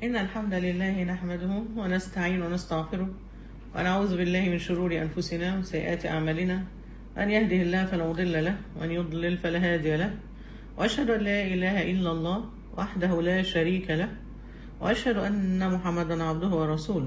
إن الحمد لله نحمده ونستعين ونستغفره ونعوذ بالله من شرور أنفسنا وسيئات أعمالنا. من يهده الله فلا مضل له ومن يضلل فلا هادي له، وأشهد أن لا إله إلا الله وحده لا شريك له، وأشهد أن محمدا عبده ورسوله.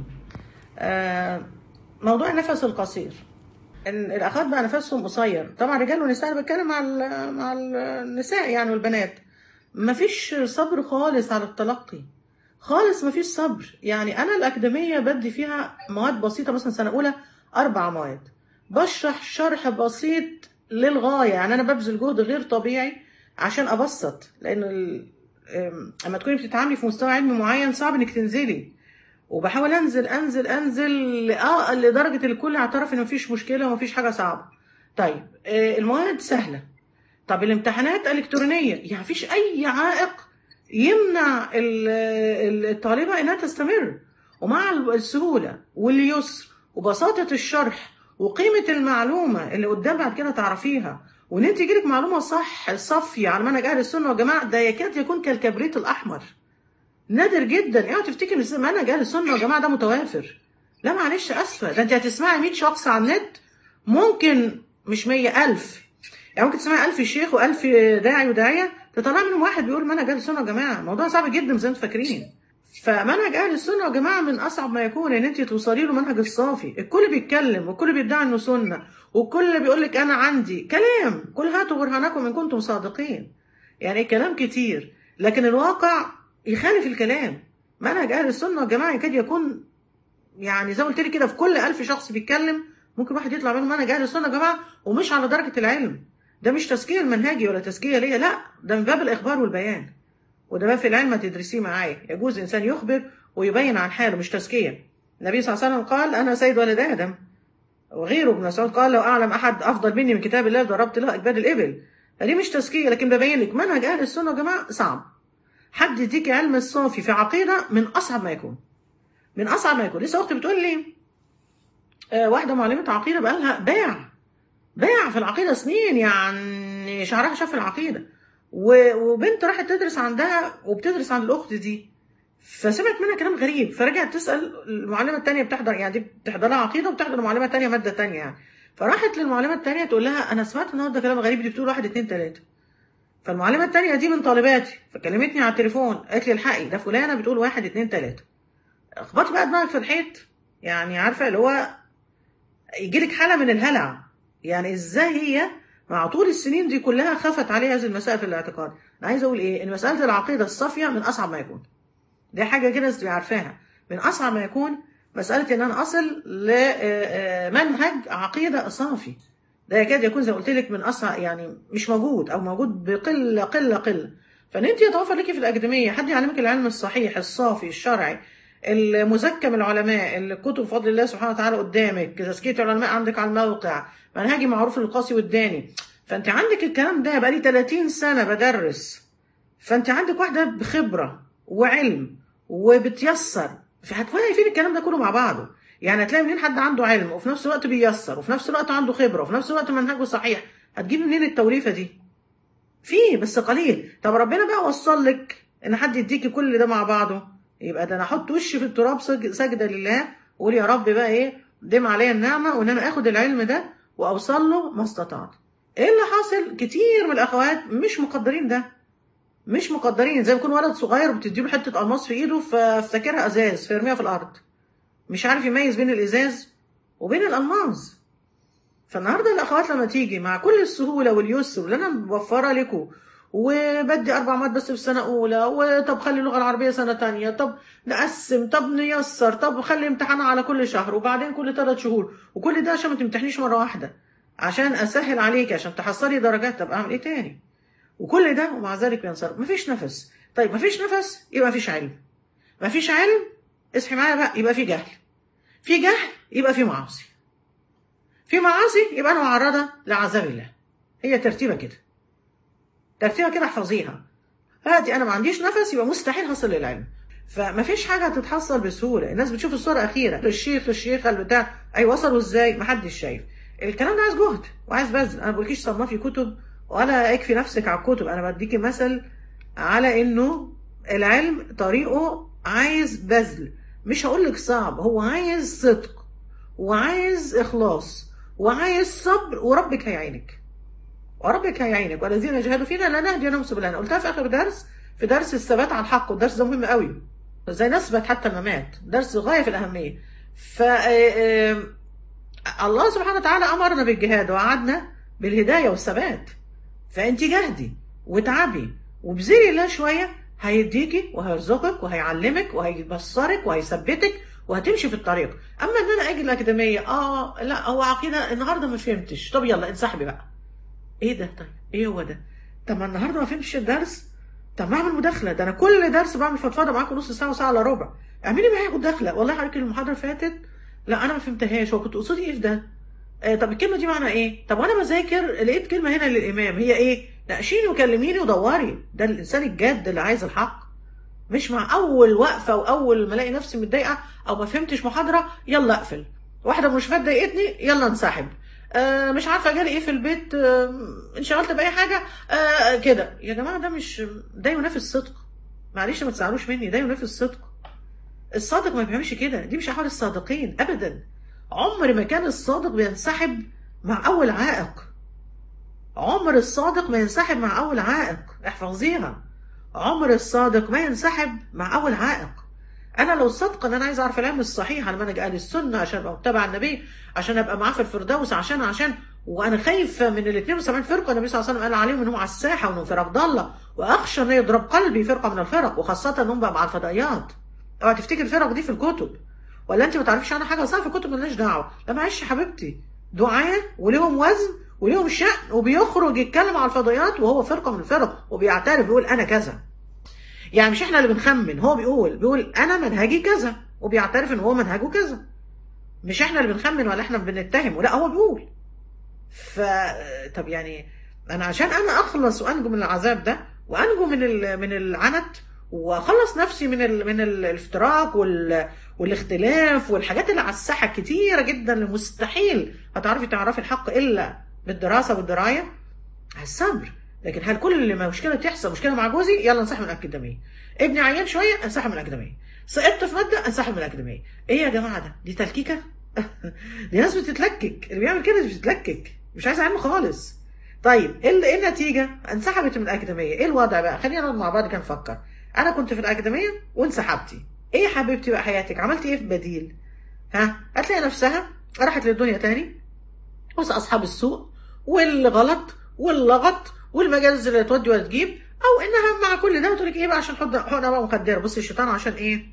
موضوع النفس القصير، الأخوات بقى نفسهم قصير، طبعا رجال ونساء. أنا بتكلم مع النساء يعني والبنات. مفيش صبر خالص على التلقي، خالص مفيش صبر. يعني أنا الأكاديمية بدي فيها مواد بسيطة، مثلا سنة أولى 4 مواد، بشرح شرح بسيط للغاية. يعني أنا ببذل جهد غير طبيعي عشان أبسط، لأن أما تكوني بتتعاملي في مستوى علمي معين صعب إنك تنزلي، وبحاول أنزل أنزل أنزل لدرجة الكل يعترف إن مفيش مشكلة ومفيش حاجة صعبة. طيب المواد سهلة، طب الامتحانات إلكترونية، يعني مفيش أي عائق يمنع الطالبة إنها تستمر. ومع السهولة واليسر وبساطة الشرح وقيمة المعلومة اللي قدام بعد كده تعرفيها، وإن أنت يجيلك معلومة صح صافية على منهج أهل السنة والجماعة، ده يكاد يكون كالكبريت الأحمر. نادر جدا اوعى تفتكر ان منهج اهل السنه والجماعه ده متوافر. لا معلش، اسفه، ده انت هتسمعي 100 شخص على النت، ممكن مش 100، 1000. يعني ممكن تسمعي 1000 شيخ و1000 داعي وداعيه، تطلع منهم واحد بيقول منهج اهل السنه والجماعه. الموضوع صعب جدا زي ما انتم فاكرين. فمنهج اهل السنه والجماعه من اصعب ما يكون ان انت توصلي له منهج الصافي. الكل بيتكلم والكل بيدعي انه سنه والكل بيقول لك انا عندي كلام، كل هاتوا برهانكم ان كنتم صادقين. يعني كلام كتير، لكن الواقع يخالف الكلام. منهج اهل السنه والجماعه يكاد يكون، يعني زي ما قلت لك كده، في كل 1000 شخص بيتكلم ممكن واحد يطلع منه منهج اهل السنه والجماعه، ومش على درجه العلم. ده مش تزكيه منهجي ولا تزكيه ليا، لا، ده من باب الاخبار والبيان، وده باب في العلم تدرسيه معايا. يجوز انسان يخبر ويبين عن حاله، مش تزكيه. النبي صلى الله عليه وسلم قال انا سيد ولد ادم، وغيره ابن مسعود قال لو اعلم احد افضل مني من كتاب الله ضربت له اكباد الابل. فدي مش تزكيه، لكن ببين لك منهج اهل السنه والجماعه صعب. حد يديك علم الصافي في عقيده من اصعب ما يكون، من اصعب ما يكون. لسه اختي بتقول لي واحده معلمه عقيده بقى لها باع في العقيده سنين، يعني شعرها شاف العقيده، وبنت راحت تدرس عندها وبتدرس عند الاخت دي، فسمعت منها كلام غريب، فرجعت تسال المعلمه الثانيه بتحضر، يعني دي بتحضر لها عقيده وبتحضر المعلمه الثانيه ماده ثانيه يعني. فراحت للمعلمه الثانيه تقول لها انا سمعت النهارده كلام غريب، دي بتقول 1 2 3. فالمعلمه الثانيه دي من طالباتي، فكلمتني على التليفون قالت لي الحقي ده فلانه بتقول 1 2 3. اخبطي بقى دماغك في الحيط، يعني عارفه اللي هو يجيلك حاله من الهلع. يعني ازاي هي مع طول السنين دي كلها خفت عليها هذه المسائل في الاعتقاد؟ انا عايزه اقول ايه، ان مساله العقيده الصافيه من اصعب ما يكون. دي حاجه كده تبقي عارفاها، من اصعب ما يكون مساله ان انا اصل لمنهج عقيده صافي. ده يكاد يكون زي ما قلت لك من اصعب، يعني مش موجود او موجود بقله قله قله. فان انت يتوفر لك في الاكاديميه حد يعلمك العلم الصحيح الصافي الشرعي المزكى من العلماء، الكتب بفضل الله سبحانه وتعالى قدامك، تزكيه العلماء عندك على الموقع، منهجي معروف للقاسي والداني. فانت عندك الكلام ده، بقالي 30 سنه بدرس، فانت عندك واحده بخبره وعلم وبتيسر، فهتلاقي فين الكلام ده كله مع بعضه. يعني هتلاقي منين حد عنده علم وفي نفس الوقت بييسر وفي نفس الوقت عنده خبره وفي نفس الوقت منهجه صحيح؟ هتجيب منين التوليفه دي؟ في بس قليل. طب ربنا بقى وصل لك ان حد يديكي كل ده مع بعضه، يبقى ده انا احط وشي في التراب سجده لله، واقول يا رب بقى ايه، دم عليا النعمه وان انا اخد العلم ده واوصل له ما استطعت. ايه اللي حاصل؟ كتير من الاخوات مش مقدرين ده، مش مقدرين. زي ما يكون ولد صغير بتديله حته الماس في ايده فافتكرها ازاز فيرميها في الارض، مش عارف يميز بين الازاز وبين الالماس. فالنهارده الاخوات لما تيجي مع كل السهوله واليسر اللي انا موفره لكم، وبدي 4 مواد بس في سنه اولى، وطب خلي اللغه العربيه سنه تانية، طب نقسم، طب نيسر، طب خلي امتحان على كل شهر وبعدين كل 3 شهور، وكل ده عشان ما تمتحنيش مره واحده، عشان اسهل عليك عشان تحصلي درجات. طب اعمل ايه تاني؟ وكل ده ومع ذلك بينصرف، مفيش نفس. طيب مفيش نفس يبقى مفيش علم، مفيش علم اصحي معايا بقى يبقى في جهل، في جهل يبقى في معاصي، في معاصي يبقى انا معرضه لعذاب الله. هي ترتيبه كده، ترتيبه كده احفظيها. هادي انا ما عنديش نفس يبقى مستحيل هصل للعلم. فمفيش حاجه هتتحصل بسهوله. الناس بتشوف الصوره اخيره، الشيخ البتاع، اي وصلوا ازاي محدش شايف. الكلام ده عايز جهد وعايز بذل. انا ما بقولكيش صنفي كتب ولا اكفي نفسك على الكتب، انا بديكي مثل على انه العلم طريقه عايز بذل، مش هقولك صعب، هو عايز صدق وعايز إخلاص وعايز صبر، وربك هيعينك، وربك هيعينك. والذين جاهدوا فينا لنهدينهم سبلنا. قلتها في آخر درس، في درس الثبات على الحق، والدرس ده مهم قوي، ازاي نثبت حتى الممات، درس غاية في الأهمية. ف الله سبحانه وتعالى أمرنا بالجهاد ووعدنا بالهداية والثبات. فأنت جهدي وتعبي وبذلي الله شوية، هيديكي وهيرزقك وهيعلمك وهيبصرك وهيثبتك وهتمشي في الطريق. أما إن أنا أجي الأكاديمية لا هو عقيدة النهاردة ما فهمتش، طب يلا انسحبي بقى. إيه ده؟ طيب إيه هو ده؟ طب ما النهاردة ما فهمتش الدرس، طب ما أعمل مداخلة، ده أنا كل درس بعمل فضفاضة معاكم نص ساعة وساعة إلا ربع، اعملي معايا مداخلة. والله حضرتك المحاضرة اللي فاتت لا أنا ما فهمتهاش، هو كنت قصدي إيه في ده؟ طب الكلمة دي معنى ايه؟ طب وانا بذاكر لقيت كلمة هنا للإمام، هي ايه؟ ناقشيني وكلميني ودوري. ده الإنسان الجاد اللي عايز الحق، مش مع أول وقفة وأول ما ألاقي نفسي متضايقة أو ما فهمتش محاضرة يلا أقفل، واحدة مش فات ضايقتني يلا انسحب، مش عارفة جالي ايه في البيت، انشغلت بأي حاجة، كده. يا جماعة ده مش، ده ينافي الصدق، معلش ما تزعلوش مني، ده ينافي الصدق. الصادق ما بيعملش كده، دي مش أحوال الصادقين أبدا. عمر ما كان الصادق بينسحب مع أول عائق، عمر الصادق ما ينسحب مع أول عائق، احفظيها، عمر الصادق ما ينسحب مع أول عائق. أنا لو صادقة إن أنا عايز أعرف العلم الصحيح على منهج أهل السنة عشان أبقى متابع النبي، عشان أبقى معاه في الفردوس، عشان وأنا خايفة من ال 72 فرقة النبي صلى الله عليه وسلم قال عليهم إنهم على الساحة وإنهم فرق ضالة، وأخشى إن يضرب قلبي فرقة من الفرق، وخاصة إنهم بقى مع الفضائيات. اوعى تفتكر الفرق دي في الكتب، ولا انت ما تعرفيش عنها حاجه، صح؟ في الكتب مالناش دعوه. لا معلش يا حبيبتي، دعاه وليهم وزن وليهم شأن، وبيخرج يتكلم على الفضائيات وهو فرقه من الفرق، وبيعترف بيقول انا كذا. يعني مش احنا اللي بنخمن، هو بيقول انا منهجي كذا، وبيعترف ان هو منهجه كذا. مش احنا اللي بنخمن ولا احنا بنتهم، لا هو بيقول. ف طب يعني انا عشان انا اخلص وانجو من العذاب ده، وانجو من العنت، واخلص نفسي من الافتراق والاختلاف والحاجات اللي على الساحه كتيره جدا، مستحيل هتعرفي تعرفي الحق الا بالدراسه والدرايه، على الصبر. لكن هل كل ما مشكله تحصل، مشكله مع جوزي يلا انسحب من الاكاديميه، ابني عيان شويه انسحب من الاكاديميه، سقطت في ماده انسحب من الاكاديميه. ايه يا جماعه ده؟ دي تلكيكه. دي ناس بتتلكك، اللي بيعمل كده بتتلكك، مش عايز علم خالص. طيب ايه النتيجه؟ انسحبت من الاكاديميه. ايه الوضع بقى؟ خلينا نقعد مع بعض كده نفكر. انا كنت في الاكاديميه وانسحبتي، ايه يا حبيبتي بقى حياتك؟ عملتي ايه في بديل؟ هتلاقي نفسها راحت للدنيا تاني، وسط اصحاب السوق والغلط واللغط والمجالس اللي تودي ولا تجيب، او انها مع كل ده وتقول لك ايه بقى عشان حقنه بقى مخدره. بصي الشيطان عشان ايه؟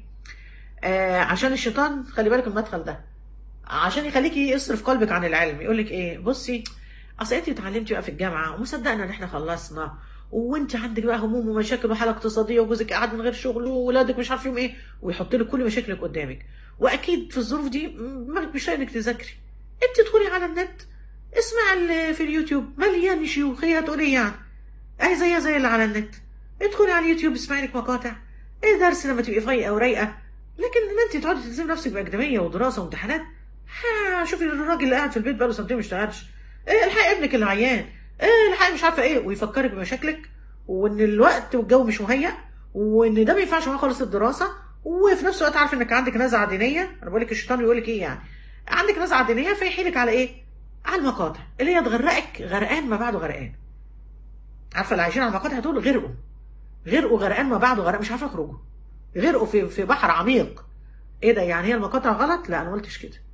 عشان الشيطان، خلي بالك المدخل ده عشان يخليكي يصرف قلبك عن العلم. يقول لك ايه؟ بصي اصل انت اتعلمتي بقى في الجامعه ومصدقنا ان احنا خلصنا، وانت عندك بقى هموم ومشاكل وحاله اقتصاديه، وجوزك قاعد من غير شغل، وولادك مش عارف يوم ايه، ويحط لك كل مشاكلك قدامك. واكيد في الظروف دي دماغك مش لاقي انك تذاكري. انت ادخلي على النت، اسمع اللي في اليوتيوب مليان شيوخ، هي هتقول ايه يعني؟ اهي زيها زي اللي على النت. ادخلي على اليوتيوب اسمعي لك مقاطع، ايه درس لما تبقي فايقه ورايقه. لكن ان انت تقعدي تلزمي نفسك باكاديميه ودراسه وامتحانات، شوفي الراجل اللي قاعد في البيت بقاله سنتين ما اشتغلش، ايه الحق ابنك اللي عيان، ايه الحق مش عارفه ايه، ويفكرك بمشاكلك، وان الوقت والجو مش مهيأ، وان ده ما ينفعش معاه خالص الدراسه، وفي نفس الوقت عارف انك عندك نزعه دينيه. انا بقول لك الشيطان بيقول لك ايه يعني؟ عندك نزعه دينيه فيحيلك على ايه؟ على المقاطع اللي هي تغرقك غرقان ما بعده غرقان. عارفه اللي عايشين على المقاطع دول غرقوا غرقان ما بعده غرقان، مش عارفه يخرجوا، غرقوا في بحر عميق. ايه ده يعني؟ هي المقاطع غلط؟ لا انا ما قلتش كده.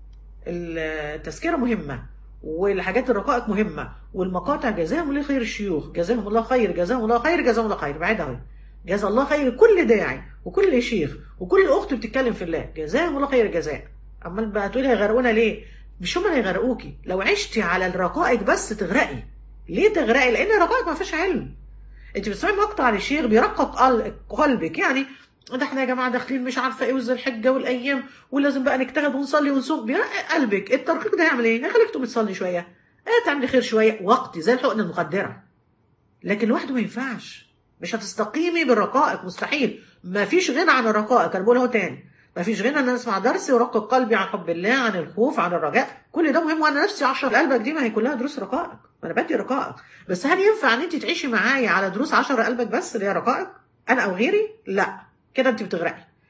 التذكره مهمه، والحاجات الرقائق مهمه، والمقاطع جزاهم الله خير الشيوخ، جزاهم الله خير، جزاهم الله خير، جزاهم الله خير، بعيد اهو. جزا الله خير كل داعي وكل شيخ وكل اخت بتتكلم في الله، جزاهم الله خير الجزاء. امال بقى تقولي هيغرقونا ليه؟ مش هم اللي هيغرقوكي، لو عشتي على الرقائق بس تغرقي. ليه تغرقي؟ لان الرقائق ما فيهاش علم. انت بتسمعي مقطع للشيخ بيرقق قلبك، يعني ده احنا يا جماعه داخلين مش عارفه ايه وذي الحجه والايام، ولازم بقى نجتهد ونصلي ونصوم، بيرقق قلبك. الترقيق ده هيعمل ايه؟ هيخليك تقومي تصلي شويه، تعملي خير شويه وقتي زي الحقنه المخدره. لكن لوحده ما ينفعش، مش هتستقيمي بالرقائق، مستحيل. ما فيش غنى عن الرقائق، انا بقولها تاني، ما فيش غنى ان انا اسمع درس يرقق قلبي عن حب الله، عن الخوف، عن الرجاء، كل ده مهم. وانا نفسي 10 قلبك دي ما هي كلها دروس رقائق، ما انا بدي رقائق. بس هل ينفع ان انت تعيشي معايا على دروس 10 قلبك بس اللي هي رقائق، انا او غيري؟ لا، كده انت بتغرقي.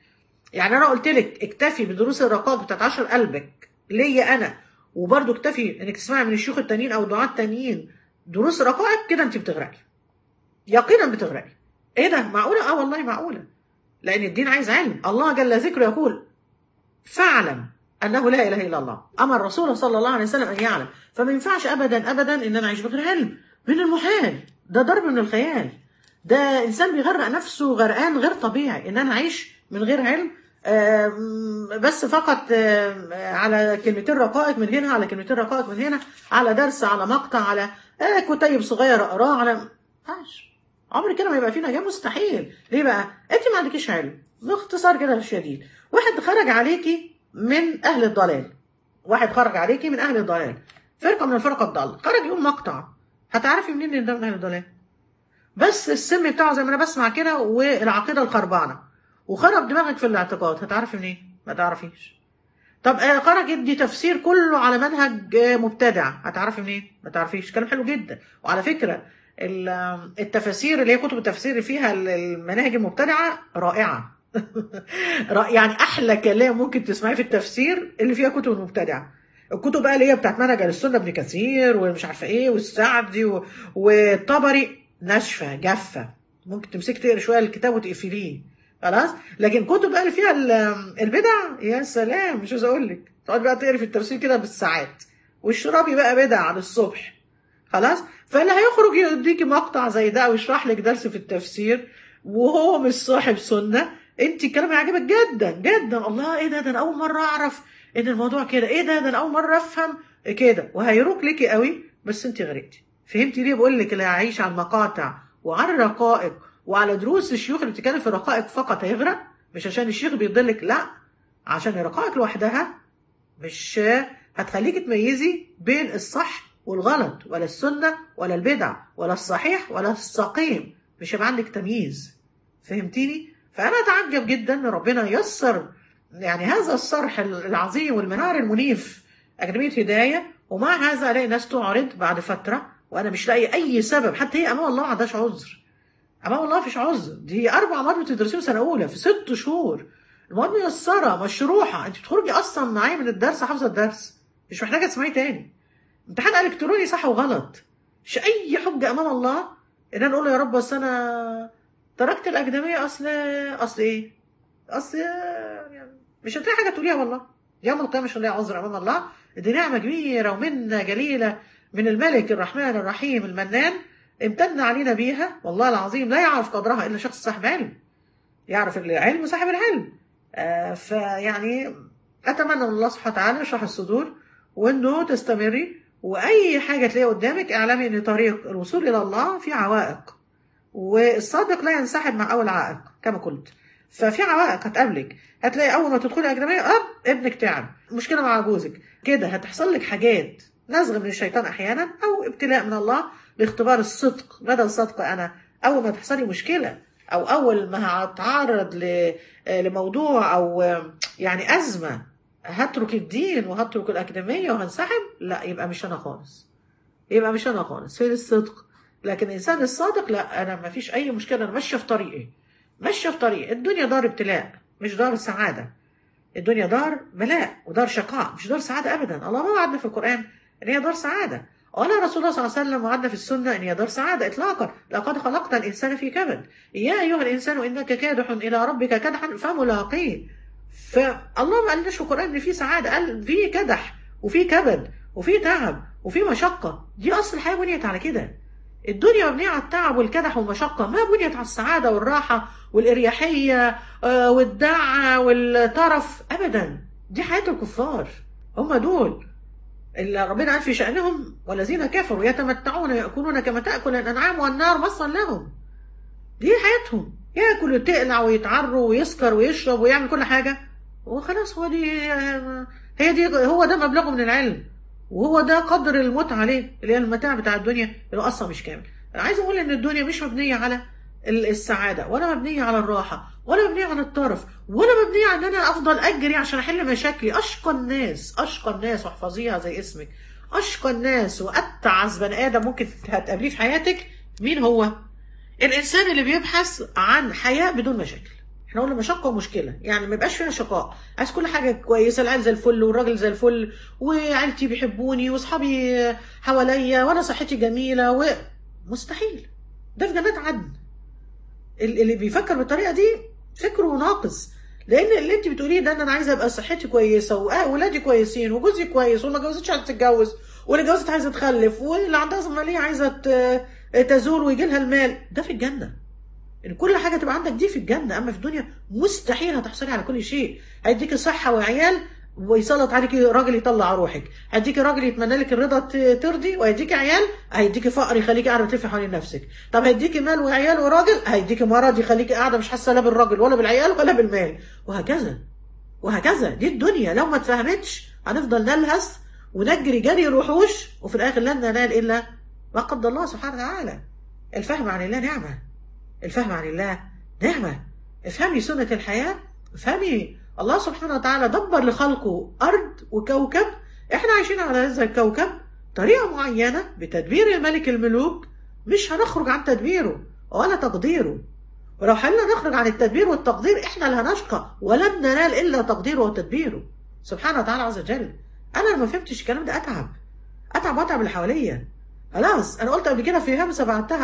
يعني انا قلت لك اكتفي بدروس الرقائق بتاعت 10 قلبك ليا انا، وبرده اكتفي انك تسمعي من الشيوخ التانيين او الدعاة التانيين دروس رقائق، كده انت بتغرقي، يقينا بتغرقي. ايه ده معقوله؟ اه والله معقوله، لان الدين عايز علم. الله جل ذكره يقول فاعلم انه لا اله الا الله، امر الرسول صلى الله عليه وسلم ان يعلم. فما ينفعش ابدا ابدا ان انا اعيش بغير علم، من المحال، ده ضرب من الخيال، ده انسان بيغرق نفسه غرقان غير طبيعي ان انا اعيش من غير علم. بس فقط على كلمتين رقائق من هنا، على كلمتين رقائق من هنا، على درس، على مقطع، على كتيب صغير اقراه، على عمر كده ما يبقى فينا جاي، مستحيل. ليه بقى؟ انت ما عندكيش علم. باختصار كده شديد، واحد خرج عليكي من اهل الضلال، واحد خرج عليكي من اهل الضلال، فرقه من الفرق الضاله، خرج يقول مقطع، هتعرفي منين ان ده من اهل الضلال؟ بس السم بتاعه زي ما انا بسمع كده، والعقيده الخربانه، وخرب دماغك في الاعتقاد، هتعرفي منين؟ ما تعرفيش. طب خرج يدي تفسير كله على منهج مبتدع، هتعرفي منين؟ ما تعرفيش. كلام حلو جدا. وعلى فكره التفاسير اللي هي كتب التفسير اللي فيها المناهج المبتدعه رائعه. يعني احلى كلام ممكن تسمعيه في التفسير اللي فيها كتب المبتدعه. الكتب بقى اللي هي بتاعت منهج السنه، ابن كثير ومش عارفه ايه والسعدي والطبري، ناشفه جافه، ممكن تمسك تقري شويه الكتاب وتقفليه خلاص. لكن كتب بقى اللي فيها البدع، يا سلام، مش عايز اقول لك، تقعد بقى تقري في التفسير كده بالساعات، والشرابي بقى بدع على الصبح خلاص. فاللي هيخرج يديكي مقطع زي ده ويشرح لك درس في التفسير وهو مش صاحب سنه، انت الكلام هيعجبك جدا جدا. الله، ايه ده انا اول مره اعرف ان الموضوع كده، ايه ده انا اول مره افهم كده، وهيروق ليكي قوي. بس انت غرقتي. فهمتي ليه بقول لك اللي هيعيش على المقاطع وعلى الرقائق وعلى دروس الشيوخ اللي بتتكلم في الرقائق فقط هيغرق؟ مش عشان الشيخ بيضلك، لا، عشان الرقائق لوحدها مش هتخليك تميزي بين الصح والغلط، ولا السنه ولا البدع ولا الصحيح ولا السقيم، مش هيبقى عندك تمييز. فهمتيني؟ فأنا أتعجب جدا إن ربنا يسر يعني هذا الصرح العظيم والمنار المنيف، أكاديمية هداية، ومع هذا ألاقي ناس تعرض بعد فترة وأنا مش لاقي أي سبب. حتى هي أمام الله ما عندهاش عذر، أمام الله مفيش عذر. دي 4 مواد بتدرسيهم سنة أولى في 6 شهور، المواد ميسرة مشروحة، أنت بتخرجي أصلا معايا من الدرس حافظة الدرس، مش محتاجة تسمعيه تاني. امتحان إلكتروني صح وغلط، مش أي حجة أمام الله إن أنا أقول يا رب بس أنا تركت الأكاديمية أصل إيه؟ أصل يعني مش هتلاقي حاجة تقوليها والله. يوم القيامة مش هنلاقي عذر أمام الله. دي نعمة كبيرة ومنة جليلة من الملك الرحمن الرحيم المنان، امتن علينا بيها والله العظيم. لا يعرف قدرها إلا شخص صاحب علم، يعرف العلم صاحب العلم. فيعني أتمنى من الله سبحانه وتعالى يشرح الصدور، وإنه تستمري، وأي حاجة تلاقيها قدامك اعلمي إن طريق الوصول إلى الله في عوائق، والصادق لا ينسحب مع اول عائق كما قلت. ففي عوائق هتقابلك، هتلاقي اول ما تدخلي اكاديميه ابنك تعب، مشكله مع جوزك كده، هتحصل لك حاجات، نزغ من الشيطان احيانا او ابتلاء من الله لاختبار الصدق، مدى الصدق. انا اول ما تحصلي مشكله او اول ما هتعرض لموضوع او يعني ازمه، هترك الدين وهترك الاكاديميه وهنسحب، لا، يبقى مش انا خالص، يبقى مش انا خالص. فين الصدق؟ لكن الانسان الصادق لا، انا ما فيش اي مشكله، انا ماشيه في طريقي، ماشيه في طريقي. الدنيا دار ابتلاء مش دار سعاده، الدنيا دار بلاء ودار شقاء مش دار سعاده ابدا. الله ما وعدنا في القران ان هي دار سعاده، ولا رسول الله صلى الله عليه وسلم وعدنا في السنه ان هي دار سعاده اطلاقا. لقد خلقت الانسان في كبد، يا ايها الانسان انك كادح الى ربك كدحا فملاقيه. فالله ما قالناش في القران ان في سعاده، قال في كدح وفي كبد وفي تعب وفي مشقه. دي اصل الحياه بنيت على كده. الدنيا مبنية على التعب والكدح والمشقة، ما بنيت على السعادة والراحة والإريحية والدعة والترف أبدا. دي حياة الكفار، هم دول اللي ربنا قال في شأنهم والذين كفروا يتمتعون يأكلون كما تأكل الأنعام والنار مصا لهم. دي حياتهم، يأكل ويتقلع ويتعروا ويسكر ويشرب ويعمل كل حاجة وخلاص. هي دي هو ده مبلغه من العلم، وهو ده قدر المتعة عليه، اللي هي المتاع بتاع الدنيا اللي اصلا مش كامل. انا عايز اقول ان الدنيا مش مبنيه على السعاده، ولا مبنيه على الراحه، ولا مبنيه على الطرف، ولا مبنيه على ان انا افضل اجري عشان احل مشاكلي. اشقى الناس، اشقى الناس، واحفظيها زي اسمك، اشقى الناس واتعس بني ادم ممكن هتقابليه في حياتك مين هو؟ الانسان اللي بيبحث عن حياه بدون مشاكل. احنا قلنا مشقه ومشكله، يعني ما يبقاش فيها شقاء. عايز كل حاجه كويسه، العيال زي الفل والراجل زي الفل وعيلتي بيحبوني واصحابي حواليا وانا صحتي جميله مستحيل. ده في جنات عدن. اللي بيفكر بالطريقه دي فكره ناقص. لان اللي انت بتقوليه ده، ان انا عايزه ابقى صحتي كويسه واولادي كويسين وجوزي كويس، واللي ما اتجوزتش عايزه تتجوز، واللي اتجوزت عايزه تخلف، واللي عندها ماليه عايزه تزور ويجي لها المال، ده في الجنه. ان كل حاجه تبقى عندك دي في الجنه. اما في الدنيا مستحيل هتحصلي على كل شيء. هيديكي صحه وعيال ويسلط عليكي راجل يطلع روحك، هيديكي راجل يتمنى لك الرضا ترضي، وهيديكي عيال، هيديكي فقر يخليكي قاعده تلفي حوالين نفسك. طب هيديكي مال وعيال وراجل، هيديكي مرض يخليكي قاعده مش حاسه لا بالراجل ولا بالعيال ولا بالمال، وهكذا وهكذا. دي الدنيا لو ما اتفهمتش هنفضل نلهث ونجري جري الوحوش، وفي الاخر لن ننال الا ما قدر الله سبحانه وتعالى. الفهم عن الله نعمه، الفهم عن الله نعمة. افهمي سنة الحياة، افهمي الله سبحانه وتعالى دبر لخلقه أرض وكوكب، احنا عايشين على هذا الكوكب طريقة معينة بتدبير الملك الملوك، مش هنخرج عن تدبيره ولا تقديره. ولو حلنا نخرج عن التدبير والتقدير احنا اللي هنشقى، ولن ننال إلا تقديره وتدبيره سبحانه وتعالى عز وجل. أنا لما فهمتش الكلام ده أتعب اللي حواليا. خلاص، أنا قلت قبل كده في همسة بعتها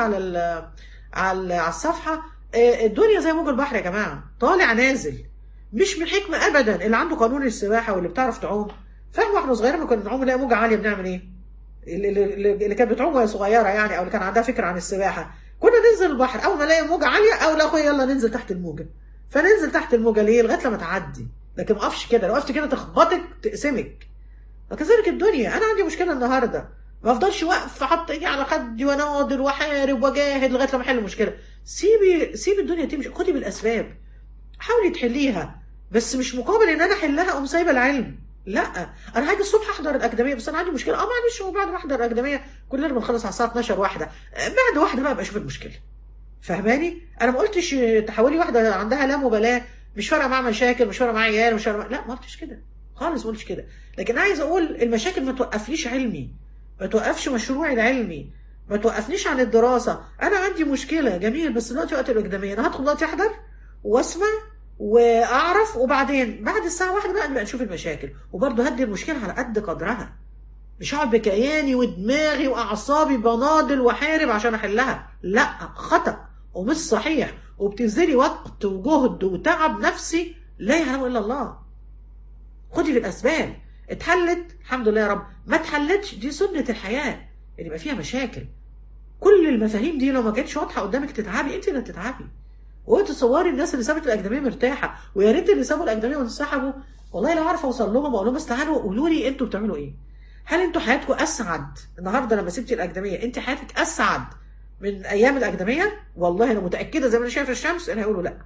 على الصفحة، الدنيا زي موج البحر يا جماعة، طالع نازل. مش من حكمة أبدا اللي عنده قانون السباحة واللي بتعرف تعوم. فاحنا واحنا صغيرين ما كنا بنعوم نلاقي موجة عالية بنعمل إيه؟ اللي كانت بتعوم وهي صغيرة يعني، أو اللي كان عندها فكرة عن السباحة، كنا ننزل البحر أول ما نلاقي موجة عالية، أو لا أخويا يلا ننزل تحت الموجة. فننزل تحت الموجة ليه؟ لغاية لما تعدي. لكن ما اقفش كده، لو وقفت كده تخبطك تقسمك. وكذلك الدنيا. أنا عندي مشكلة النهاردة، ما افضلش واقف حاطط ايدي على خدي واناضل واحارب واجاهد لغايه لما احل المشكله. سيبي الدنيا تمشي، خدي بالاسباب، حاولي تحليها، بس مش مقابل ان انا احلها اقوم سايبه العلم. لا، انا هاجي الصبح احضر الاكاديميه، بس انا عندي مشكله، معلش، وبعد ما احضر الاكاديميه كلنا بنخلص على الساعه 12 واحده، بعد واحده بقى ابقى اشوف المشكله. فاهماني؟ انا ما قلتش تحولي واحده عندها لا مبالاه، مش فارقه معاها مشاكل، مش فارقه معاها عيال، مش فارقه لا، ما قلتش كده خالص، ما قلتش كده. لكن عايز اقول المشاكل ما توقفليش علمي، ما توقفش مشروعي العلمي، ما توقفنيش عن الدراسة. أنا عندي مشكلة جميل، بس دلوقتي وقت الأكاديمية أنا هدخل دلوقتي أحضر وأسمع وأعرف، وبعدين بعد الساعة 1 بقى نبقى نشوف المشاكل، وبرضه هدي المشكلة على قد قدرها. مش هقعد بكياني ودماغي وأعصابي بناضل وحارب عشان أحلها. لا، خطأ ومش صحيح، وبتنزلي وقت وجهد وتعب نفسي لا يعلم إلا الله. خدي بالأسباب، اتحلت الحمد لله يا رب، ما اتحلتش دي سنة الحياة اللي يبقى فيها مشاكل. كل المفاهيم دي لو ما كانتش واضحة قدامك تتعبي، انت اللي تتعبي. وتصوري الناس اللي سابت الأكاديمية مرتاحة، ويا ريت اللي سابوا الأكاديمية وانسحبوا، والله لو عارفة اوصل لهم واقول لهم بس تعالوا قولوا لي انتوا بتعملوا ايه؟ هل انتوا حياتكم أسعد النهارده لما سبتي الأكاديمية؟ انت حياتك أسعد من أيام الأكاديمية؟ والله أنا متأكدة زي ما أنا شايفة الشمس إن هيقولوا لا.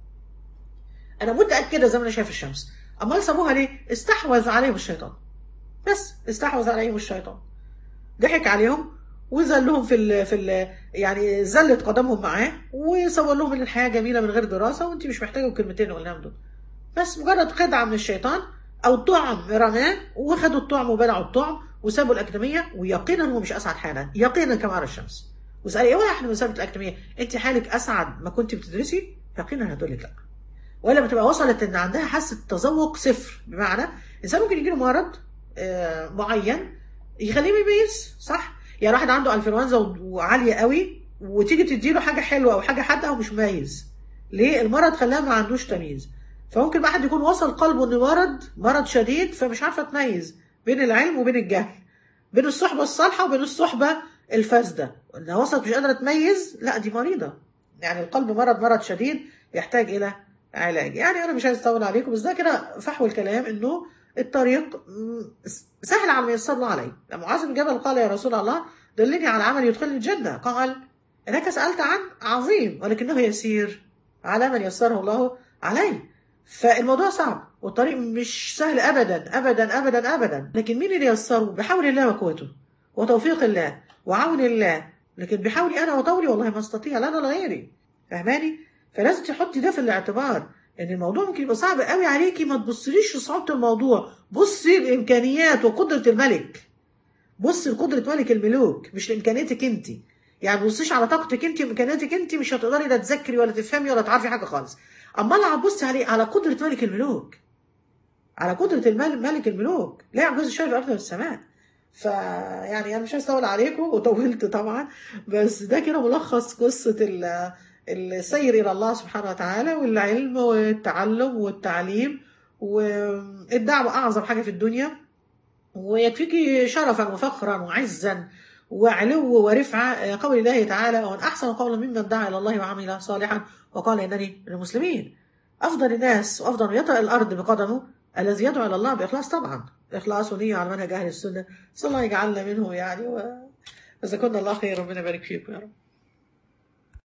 أنا متأكدة زي ما أنا شايفة الشمس. أمال سابوها ليه؟ استحوذ عليهم الشيطان. بس استحوذ عليهم الشيطان، ضحك عليهم وذلهم يعني زلت قدمهم معاه، وصور لهم ان الحياه جميله من غير دراسه، وانت مش محتاجه الكلمتين اللي قلناهم دول. بس مجرد خدعه من الشيطان او طعم رماه، وخدوا الطعم وبلعوا الطعم وسابوا الاكاديميه، ويقينا هو مش اسعد حالا، يقينا كما على الشمس. واسالي ايه واحد من سابت الاكاديميه انت حالك اسعد ما كنت بتدرسي؟ يقينا هتقول لك لا. ولا بتبقى وصلت ان عندها حاسه تذوق صفر، بمعنى انسان ممكن يجي له مرض معين يخليه يميز، صح؟ يعني واحد عنده انفلونزا وعاليه قوي، وتيجي تديله حاجه حلوه او حاجه حادقه ومش مميز. ليه؟ المرض خلاه ما عندوش تمييز. فممكن واحد يكون وصل قلبه ان مرض شديد، فمش عارفه تميز بين العلم وبين الجهل، بين الصحبه الصالحه وبين الصحبه الفاسده. انها وصلت مش قادره تميز، لا دي مريضه. يعني القلب مرض شديد يحتاج الى علاج. يعني انا مش عايز اطول عليكم، بس ده كده فحوى الكلام، انه الطريق سهل على ما يسر الله عليه. لما معاذ بن جبل قال يا رسول الله دلني على عمل يدخلني الجنة، قال انك سألت عن عظيم ولكنه يسير على من يسره الله عليه. فالموضوع صعب والطريق مش سهل ابدا ابدا ابدا ابدا، لكن مين اللي يسره؟ بحول الله وقوته وتوفيق الله وعون الله. لكن بحولي انا وطولي والله ما استطيع، لا انا ولا غيري. فاهماني؟ فلازم تحطي ده في الاعتبار، ان الموضوع ممكن يبقى صعب قوي عليكي. ما تبصليش لصعوبه الموضوع، بصي الامكانيات وقدره الملك، بصي لقدره ملك الملوك مش لامكانياتك انت. يعني ما تبصيش على طاقتك انت وامكانياتك انت، مش هتقدري لا تذاكري ولا تفهمي ولا تعرفي حاجه خالص. اما اللي هتبصي عليه على قدره ملك الملوك، على قدره ملك الملوك، لا يعجز الشيء في الارض والسماء. فيعني انا مش عايز اطول عليكم وطولت طبعا، بس ده كده ملخص قصه السير الى الله سبحانه وتعالى، والعلم والتعلم والتعليم، والدعوه اعظم حاجه في الدنيا. ويكفيك شرفا وفخرا وعزا وعلو ورفعة قول الله تعالى: ومن أحسن قولا ممن دعا إلى الله وعمل صالحا وقال إنني من المسلمين. أفضل الناس وأفضل من يطأ الأرض بقدمه الذي يدعو إلى الله بإخلاص، طبعا إخلاص ونية على منهج أهل السنة. صلى الله يجعلنا منه يعني، وإذا كنا الله خير ربنا يبارك فيكم يا رب.